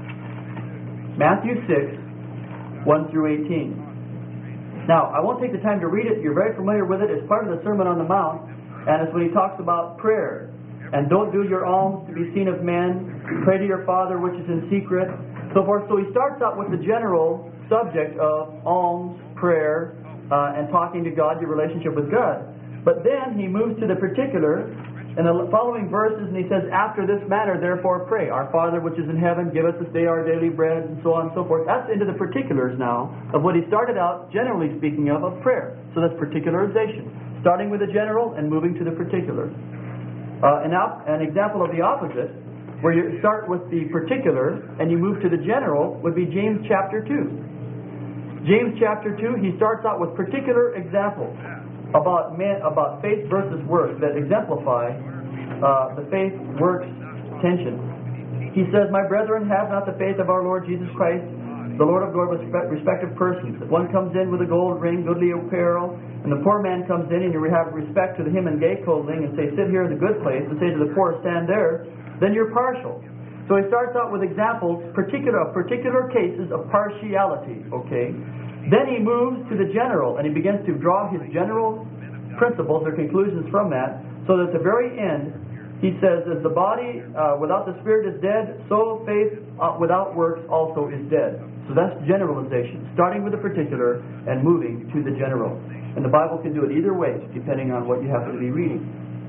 Matthew six, one through eighteen. Now, I won't take the time to read it. You're very familiar with it. It's part of the Sermon on the Mount, and it's when he talks about prayer. And don't do your alms to be seen of men. Pray to your Father which is in secret, so forth. So he starts out with the general subject of alms, prayer, uh, and talking to God, your relationship with God. But then he moves to the particular in the following verses, and he says, after this manner, therefore pray. Our Father which is in heaven, give us this day our daily bread, and so on and so forth. That's into the particulars now of what he started out, generally speaking of, of prayer. So that's particularization. Starting with the general and moving to the particular. Uh, an, op- an example of the opposite, where you start with the particular and you move to the general, would be James chapter two. James chapter two, he starts out with particular examples about man, about faith versus works that exemplify uh, the faith works tension. He says, my brethren, have not the faith of our Lord Jesus Christ, the Lord of glory, with respective persons. If one comes in with a gold ring, goodly apparel, and the poor man comes in and you have respect to the him in gay clothing, and say, sit here in the good place, and say to the poor, stand there, then you're partial. So he starts out with examples, particular of particular cases of partiality, okay? Then he moves to the general, and he begins to draw his general principles or conclusions from that, so that at the very end, he says, as the body uh, without the spirit is dead, so faith uh, without works also is dead. So that's generalization, starting with the particular and moving to the general. And the Bible can do it either way, depending on what you happen to be reading.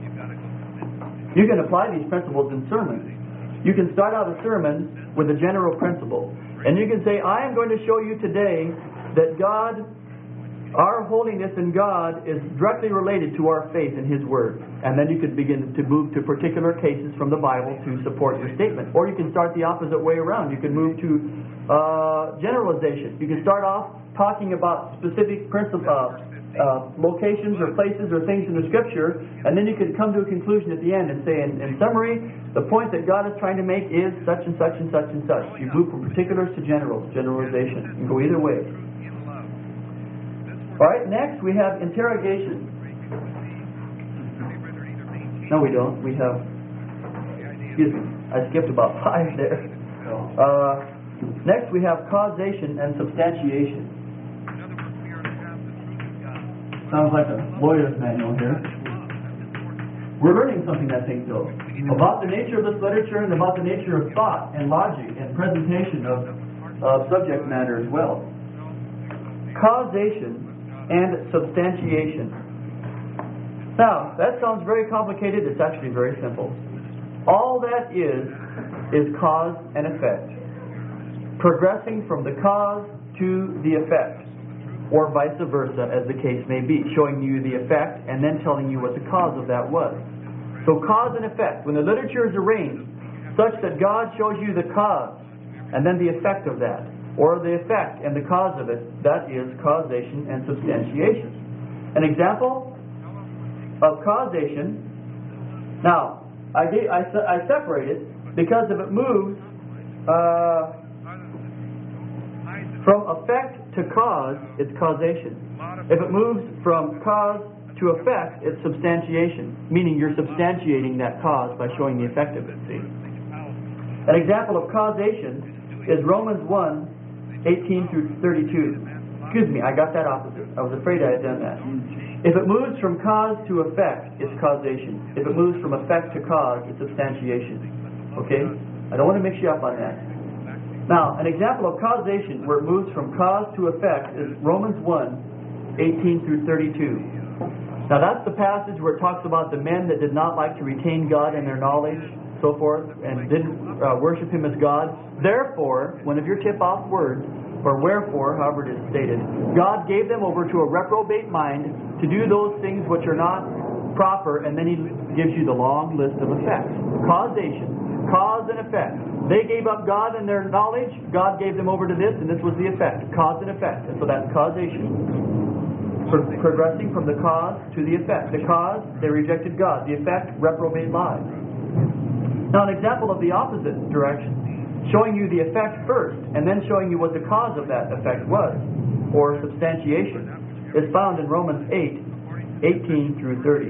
You can apply these principles in sermons. You can start out a sermon with a general principle, and you can say, I am going to show you today that God, our holiness in God, is directly related to our faith in His Word. And then you could begin to move to particular cases from the Bible to support your statement. Or you can start the opposite way around. You can move to uh, generalization. You can start off talking about specific principles, uh, uh, locations or places or things in the Scripture, and then you can come to a conclusion at the end and say, in, in summary, the point that God is trying to make is such and such and such and such. You move from particulars to generals, generalization. You can go either way. All right, next we have interrogation. No, we don't. We have, excuse me, I skipped about five there. Uh, next we have causation and substantiation. Sounds like a lawyer's manual here. We're learning something, I think, though, about the nature of this literature and about the nature of thought and logic and presentation of, of subject matter as well. Causation and substantiation. Now, that sounds very complicated. It's actually very simple. All that is, is cause and effect. Progressing from the cause to the effect, or vice versa, as the case may be, showing you the effect and then telling you what the cause of that was. So cause and effect. When the literature is arranged such that God shows you the cause and then the effect of that, or the effect and the cause of it, that is causation and substantiation. An example of causation, now, I, I, I separated because if it moves uh, From effect to cause, it's causation. If it moves from cause to effect, it's substantiation, meaning you're substantiating that cause by showing the effect of it, see? An example of causation is Romans one, eighteen through thirty-two. Excuse me, I got that opposite. I was afraid I had done that. If it moves from cause to effect, it's causation. If it moves from effect to cause, it's substantiation. Okay? I don't want to mix you up on that. Now, an example of causation where it moves from cause to effect is Romans one, eighteen through thirty-two. Now, that's the passage where it talks about the men that did not like to retain God in their knowledge, so forth, and didn't uh, worship Him as God. Therefore, one of your tip-off words, or wherefore, however it is stated, God gave them over to a reprobate mind to do those things which are not proper, and then He gives you the long list of effects. Causation, cause and effect. They gave up God and their knowledge, God gave them over to this, and this was the effect. Cause and effect. And so that's causation. Pro- progressing from the cause to the effect. The cause, they rejected God. The effect, reprobate lives. Now, an example of the opposite direction, showing you the effect first, and then showing you what the cause of that effect was, or substantiation, is found in Romans eight, eighteen through thirty.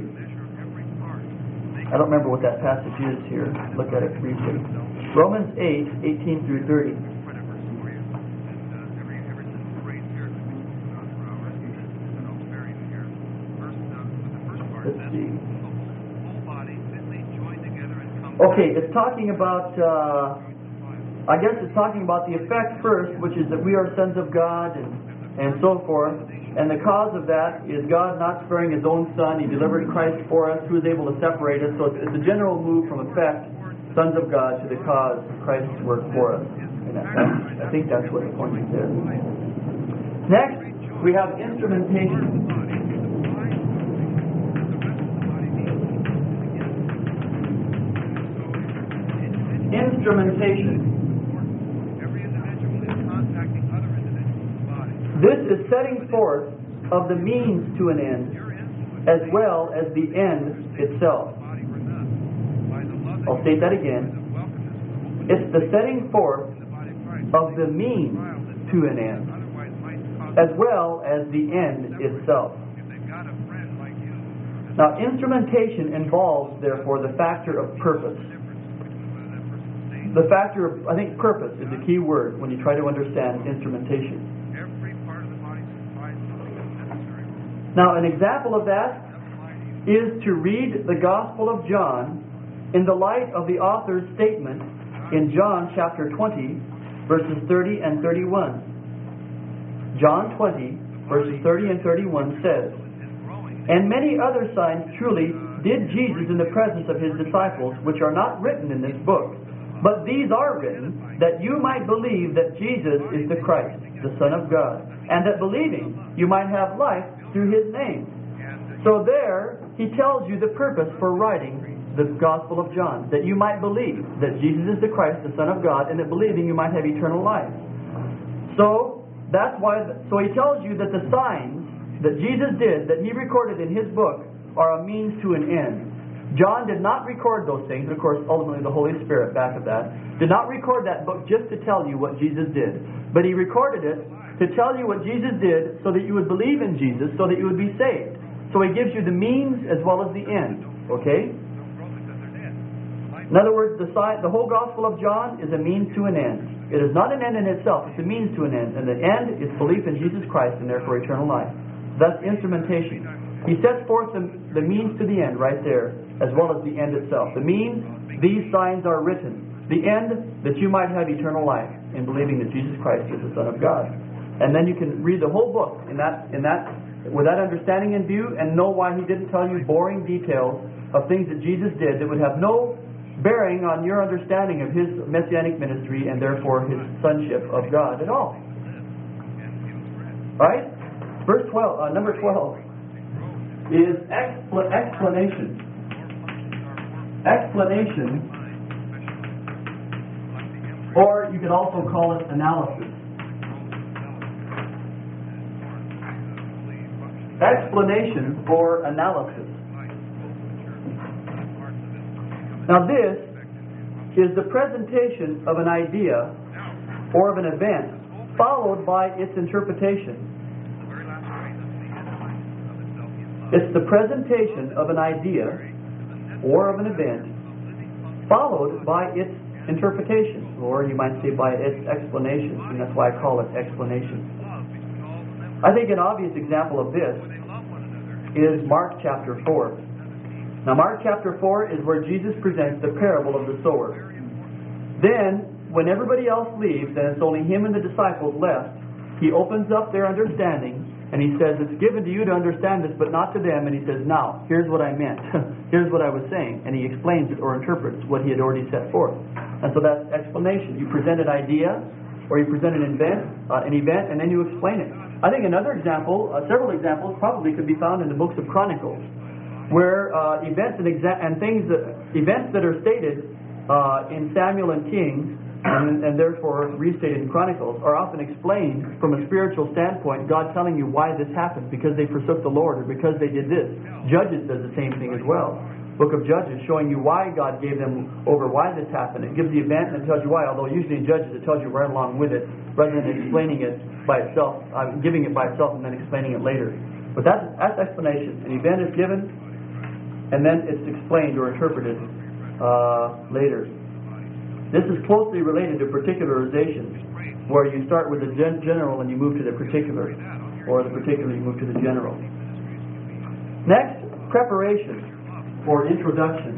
I don't remember what that passage is here. Look at it briefly. Romans eight, eighteen through thirty. Let's see. Okay, it's talking about, uh, I guess it's talking about the effect first, which is that we are sons of God and, and so forth. And the cause of that is God not sparing His own Son. He delivered Christ for us, who is able to separate us. So it's, it's a general move from effect, sons of God, to the cause, Christ's work for us. And that, I think that's what the point is there. Next, we have instrumentation. Instrumentation. This is setting forth of the means to an end as well as the end itself. I'll state that again. It's the setting forth of the means to an end as well as the end itself. Now, instrumentation involves, therefore, the factor of purpose. The factor of, I think, purpose is the key word when you try to understand instrumentation. Now, an example of that is to read the Gospel of John in the light of the author's statement in John chapter twenty, verses thirty and thirty-one. John twenty, verses thirty and thirty-one says, "And many other signs truly did Jesus in the presence of His disciples, which are not written in this book. But these are written, that you might believe that Jesus is the Christ, the Son of God, and that believing you might have life through His name." So there, he tells you the purpose for writing the Gospel of John, that you might believe that Jesus is the Christ, the Son of God, and that believing you might have eternal life. So, that's why, the, so he tells you that the signs that Jesus did, that He recorded in His book, are a means to an end. John did not record those things, and of course, ultimately the Holy Spirit back of that, did not record that book just to tell you what Jesus did. But He recorded it to tell you what Jesus did so that you would believe in Jesus, so that you would be saved. So He gives you the means as well as the end. Okay? In other words, the, the whole Gospel of John is a means to an end. It is not an end in itself, it's a means to an end. And the end is belief in Jesus Christ and therefore eternal life. That's instrumentation. He sets forth the, the means to the end right there, as well as the end itself. The means, these signs are written. The end, that you might have eternal life in believing that Jesus Christ is the Son of God. And then you can read the whole book in that, in that, with that understanding in view, and know why He didn't tell you boring details of things that Jesus did that would have no bearing on your understanding of His messianic ministry and therefore His sonship of God at all. Right? Verse twelve, uh, number twelve is expl- explanation. Explanation, or you could also call it analysis. Explanation or analysis. Now this is the presentation of an idea or of an event followed by its interpretation. It's the presentation of an idea or of an event followed by its interpretation, or you might say by its explanation, and that's why I call it explanation. I think an obvious example of this is Mark chapter four. Now Mark chapter four is where Jesus presents the parable of the sower. Then, when everybody else leaves and it's only him and the disciples left, he opens up their understanding and he says, it's given to you to understand this, but not to them. And he says, now, here's what I meant. Here's what I was saying. And he explains it or interprets what he had already set forth. And so that's explanation. You present an idea or you present an event, uh, an event, and then you explain it. I think another example, uh, several examples, probably could be found in the books of Chronicles, where uh, events and, exa- and things that, events that are stated uh, in Samuel and Kings, and, and therefore restated in Chronicles, are often explained from a spiritual standpoint, God telling you why this happened, because they forsook the Lord, or because they did this. Judges does the same thing as well. Book of Judges showing you why God gave them over, why this happened. It gives the event and it tells you why, although usually in Judges it tells you right along with it, rather than explaining it by itself, uh, giving it by itself and then explaining it later. But that's, that's explanation. An event is given, and then it's explained or interpreted uh, later. This is closely related to particularization, where you start with the gen- general and you move to the particular, or the particular you move to the general. Next, preparation or introduction.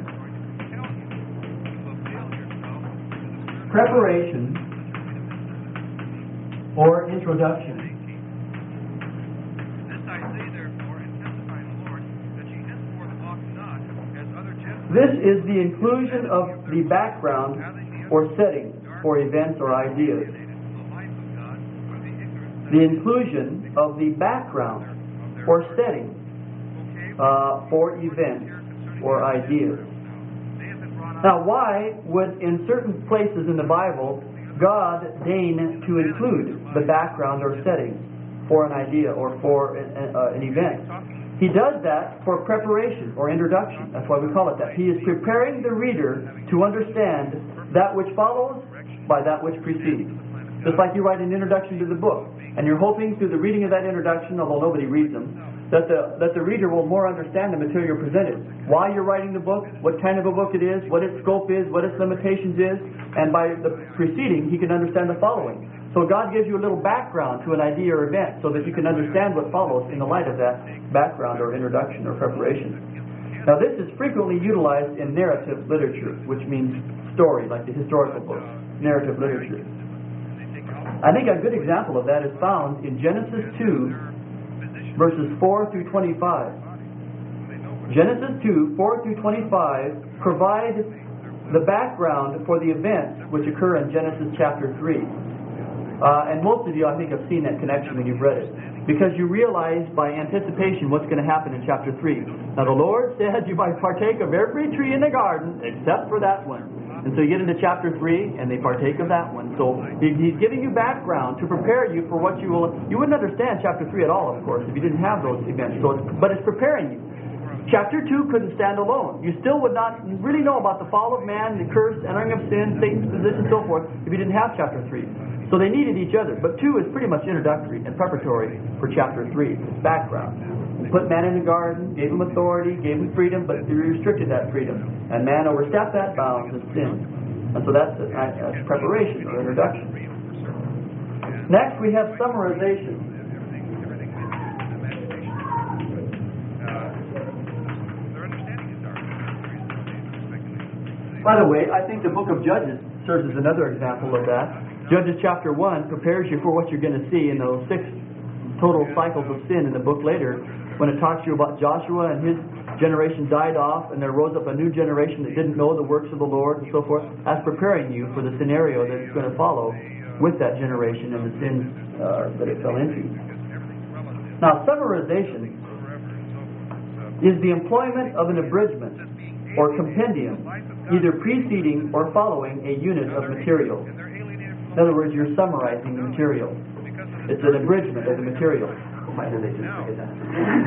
Preparation or introduction. This is the inclusion of the background or setting for events or ideas. The inclusion of the background or setting uh, for events or ideas. Now, why would in certain places in the Bible God deign to include the background or setting for an idea or for an, uh, an event? He does that for preparation or introduction. That's why we call it that. He is preparing the reader to understand that which follows by that which precedes. Just like you write an introduction to the book, and you're hoping through the reading of that introduction, although nobody reads them, that the that the reader will more understand the material presented. Why you're writing the book, what kind of a book it is, what its scope is, what its limitations is, and by the preceding, he can understand the following. So God gives you a little background to an idea or event so that you can understand what follows in the light of that background or introduction or preparation. Now this is frequently utilized in narrative literature, which means story, like the historical books, narrative literature. I think a good example of that is found in Genesis two, verses four through twenty-five. Genesis two, four through twenty-five provide the background for the events which occur in Genesis chapter three. Uh, and most of you, I think, have seen that connection when you've read it. Because you realize by anticipation what's going to happen in chapter three. Now the Lord said you might partake of every tree in the garden except for that one. And so you get into chapter three and they partake of that one. So He's giving you background to prepare you for what you will... You wouldn't understand chapter three at all, of course, if you didn't have those events. So it's, but it's preparing you. Chapter two couldn't stand alone. You still would not really know about the fall of man, the curse, entering of sin, Satan's position, and so forth, if you didn't have chapter three. So they needed each other. But two is pretty much introductory and preparatory for chapter three. Background. He put man in the garden, gave him authority, gave him freedom, but he restricted that freedom. And man overstepped that bounds and sinned. And so that's, a, that's preparation or introduction. Next we have summarization. By the way, I think the book of Judges serves as another example of that. Judges chapter one prepares you for what you're going to see in those six total cycles of sin in the book later, when it talks to you about Joshua and his generation died off and there rose up a new generation that didn't know the works of the Lord and so forth. That's preparing you for the scenario that is going to follow with that generation and the sins uh, that it fell into. Now, summarization is the employment of an abridgment or compendium, either preceding or following a unit of material. In other words, you're summarizing the material. It's an abridgment of the material. Why did they just say that?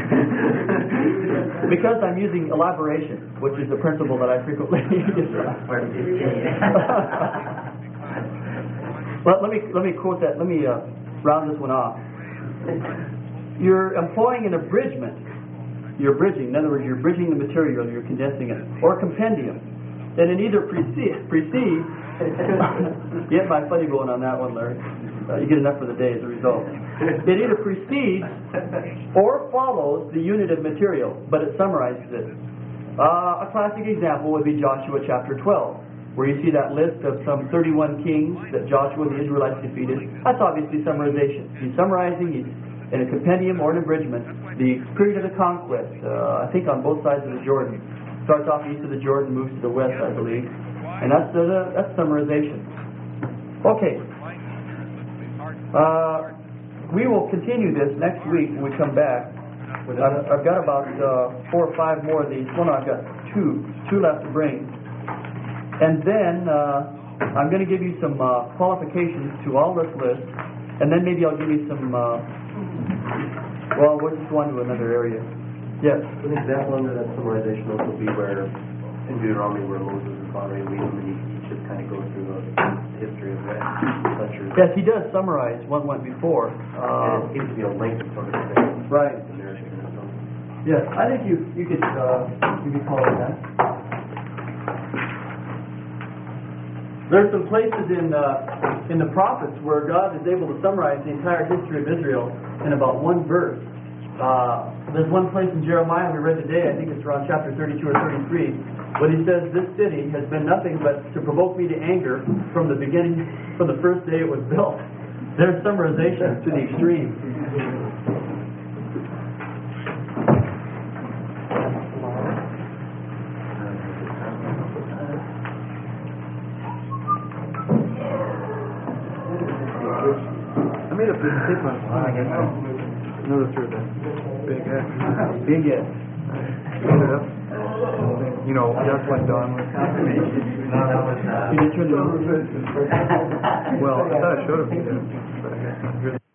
Because I'm using elaboration, which is a principle that I frequently use. Well, let me let me quote that. Let me uh, round this one off. You're employing an abridgment. You're bridging. In other words, you're bridging the material, you're condensing it. Or compendium. And it either precedes, precedes get my funny going on that one, Larry. Uh, you get enough for the day as a result. It either precedes or follows the unit of material, but it summarizes it. Uh, a classic example would be Joshua chapter twelve, where you see that list of some thirty-one kings that Joshua and the Israelites defeated. That's obviously summarization. He's summarizing, he's in a compendium or an abridgment, the period of the conquest, uh, I think on both sides of the Jordan. Starts off east of the Jordan, moves to the west, I believe. And that's uh, that's summarization. Okay. Uh, we will continue this next week when we come back. I've, I've got about uh, four or five more of these. Well, no, I've got two. Two left to bring. And then uh, I'm going to give you some uh, qualifications to all this list. And then maybe I'll give you some... Uh, well, we'll just go on to another area. Yes? An example under that summarization also be where, in Deuteronomy, where Moses is already leading, and he just kind of goes through the history of that. Yes, he does summarize what went before. Uh, and it seems to be a lengthy sort of thing. Right. Yes, I think you you could uh, you could call it that. There's some places in uh, in the prophets where God is able to summarize the entire history of Israel in about one verse. Uh, there's one place in Jeremiah we read today, I think it's around chapter thirty-two or thirty-three, when he says, "This city has been nothing but to provoke me to anger from the beginning, from the first day it was built." There's summarization to the extreme. I made a big tip on I guess another through the big X. Big X. Ended up, you know, just like Don was. No, that was, uh... Can you turn it over? Well, I thought I showed him. But I guess.